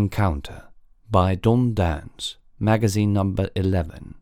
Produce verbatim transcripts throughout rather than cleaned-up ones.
Encounter by Dawn Downs, magazine number eleven.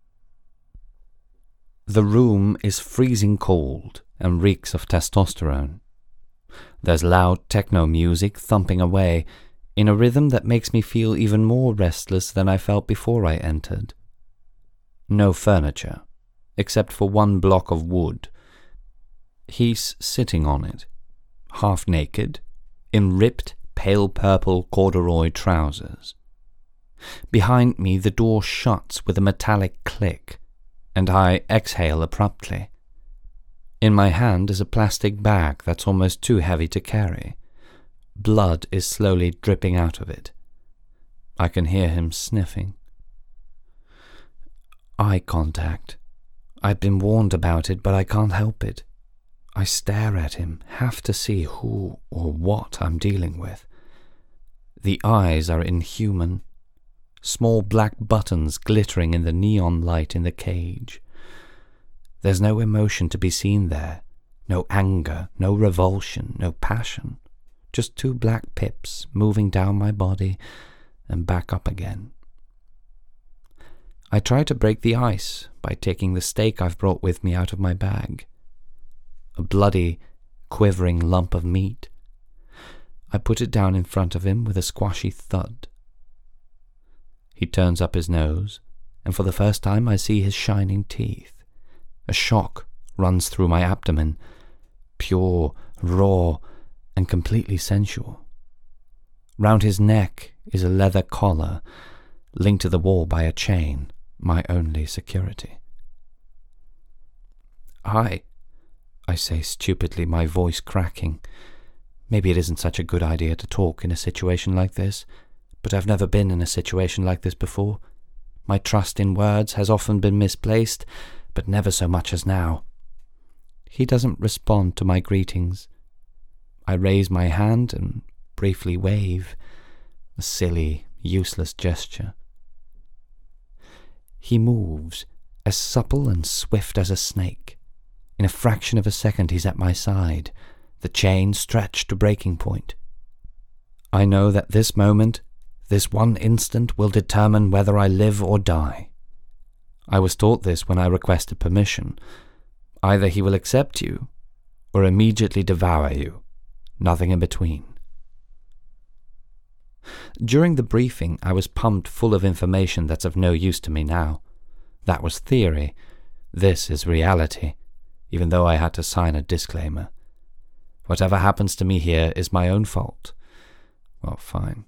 The room is freezing cold and reeks of testosterone. There's loud techno music thumping away in a rhythm that makes me feel even more restless than I felt before I entered. No furniture, except for one block of wood. He's sitting on it, half naked, in ripped, pale purple corduroy trousers. Behind me the door shuts with a metallic click, and I exhale abruptly. In my hand is a plastic bag that's almost too heavy to carry. Blood is slowly dripping out of it. I can hear him sniffing. Eye contact. I've been warned about it, but I can't help it. I stare at him, have to see who or what I'm dealing with. The eyes are inhuman. Small black buttons glittering in the neon light in the cage. There's no emotion to be seen there. No anger, no revulsion, no passion. Just two black pips moving down my body and back up again. I try to break the ice by taking the steak I've brought with me out of my bag. A bloody, quivering lump of meat. I put it down in front of him with a squashy thud. He turns up his nose, and for the first time I see his shining teeth. A shock runs through my abdomen, pure, raw, and completely sensual. Round his neck is a leather collar, linked to the wall by a chain, my only security. Hi, I say stupidly, my voice cracking. Maybe it isn't such a good idea to talk in a situation like this, but I've never been in a situation like this before. My trust in words has often been misplaced, but never so much as now. He doesn't respond to my greetings. I raise my hand and briefly wave, a silly, useless gesture. He moves, as supple and swift as a snake. In a fraction of a second he's at my side, the chain stretched to breaking point. I know that this moment, this one instant, will determine whether I live or die. I was taught this when I requested permission. Either he will accept you, or immediately devour you. Nothing in between. During the briefing, I was pumped full of information that's of no use to me now. That was theory. This is reality, even though I had to sign a disclaimer. Whatever happens to me here is my own fault. Well, fine.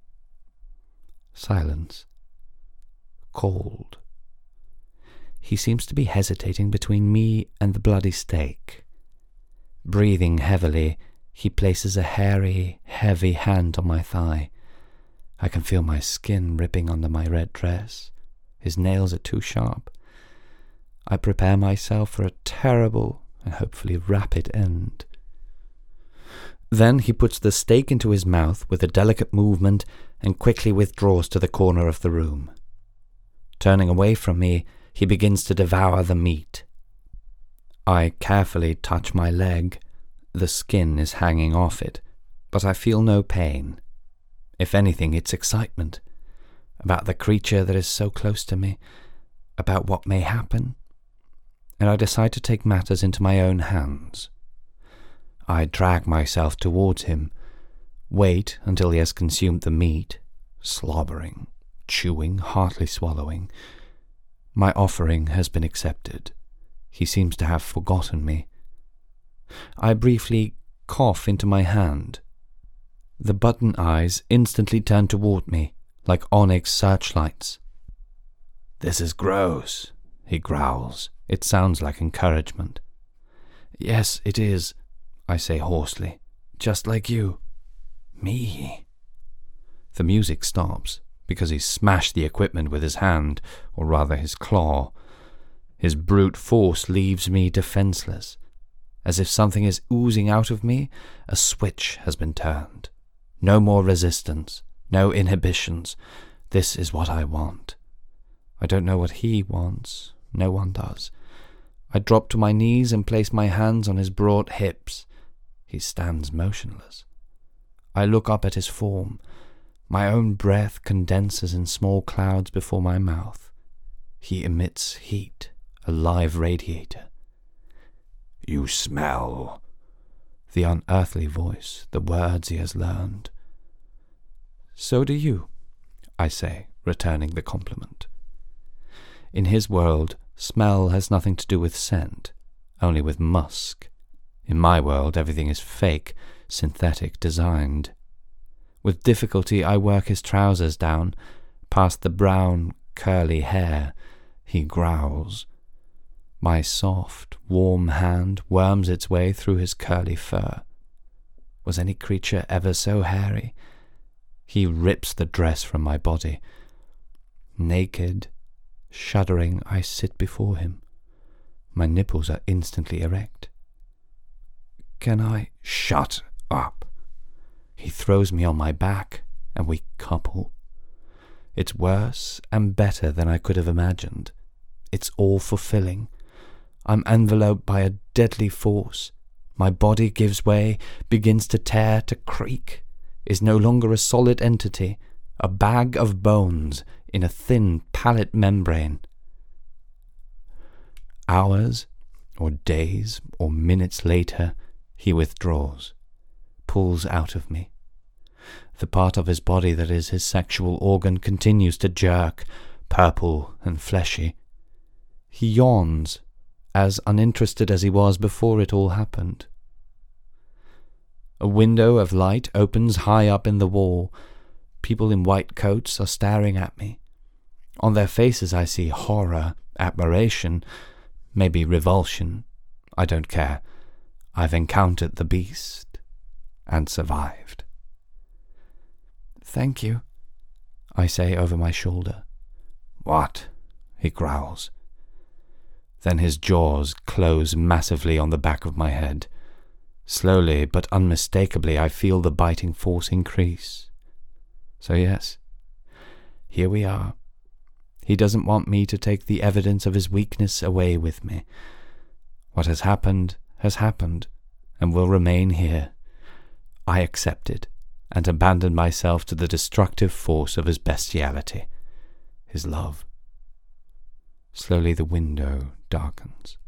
Silence. Cold. He seems to be hesitating between me and the bloody steak. Breathing heavily, he places a hairy, heavy hand on my thigh. I can feel my skin ripping under my red dress. His nails are too sharp. I prepare myself for a terrible and hopefully rapid end. Then he puts the steak into his mouth with a delicate movement and quickly withdraws to the corner of the room. Turning away from me, he begins to devour the meat. I carefully touch my leg. The skin is hanging off it, but I feel no pain. If anything, it's excitement. About the creature that is so close to me, about what may happen. And I decide to take matters into my own hands. I drag myself towards him, wait until he has consumed the meat, slobbering, chewing, hardly swallowing. My offering has been accepted. He seems to have forgotten me. I briefly cough into my hand. The button eyes instantly turn toward me, like onyx searchlights. "This is gross," he growls. It sounds like encouragement. "Yes, it is," I say hoarsely. "Just like you." "Me?" The music stops, because he smashed the equipment with his hand, or rather his claw. His brute force leaves me defenseless. As if something is oozing out of me, a switch has been turned. No more resistance, no inhibitions. This is what I want. I don't know what he wants. No one does. I drop to my knees and place my hands on his broad hips. He stands motionless. I look up at his form. My own breath condenses in small clouds before my mouth. He emits heat, a live radiator. "You smell." The unearthly voice, the words he has learned. "So do you," I say, returning the compliment. In his world, smell has nothing to do with scent, only with musk. In my world, everything is fake, synthetic, designed. With difficulty, I work his trousers down, past the brown, curly hair. He growls. My soft, warm hand worms its way through his curly fur. Was any creature ever so hairy? He rips the dress from my body. Naked, shuddering, I sit before him. My nipples are instantly erect. Can I? Shut up! He throws me on my back, and we couple. It's worse and better than I could have imagined. It's all-fulfilling. I'm enveloped by a deadly force. My body gives way, begins to tear, to creak, is no longer a solid entity, a bag of bones in a thin palate membrane. Hours, or days, or minutes later, he withdraws, pulls out of me. The part of his body that is his sexual organ continues to jerk, purple and fleshy. He yawns, as uninterested as he was before it all happened. A window of light opens high up in the wall. People in white coats are staring at me. On their faces I see horror, admiration, maybe revulsion. I don't care. I've encountered the beast and survived. "Thank you," I say over my shoulder. "What?" he growls. Then his jaws close massively on the back of my head. Slowly but unmistakably I feel the biting force increase. So yes, here we are. He doesn't want me to take the evidence of his weakness away with me. What has happened has happened, and will remain here. I accept it, and abandon myself to the destructive force of his bestiality, his love. Slowly the window darkens.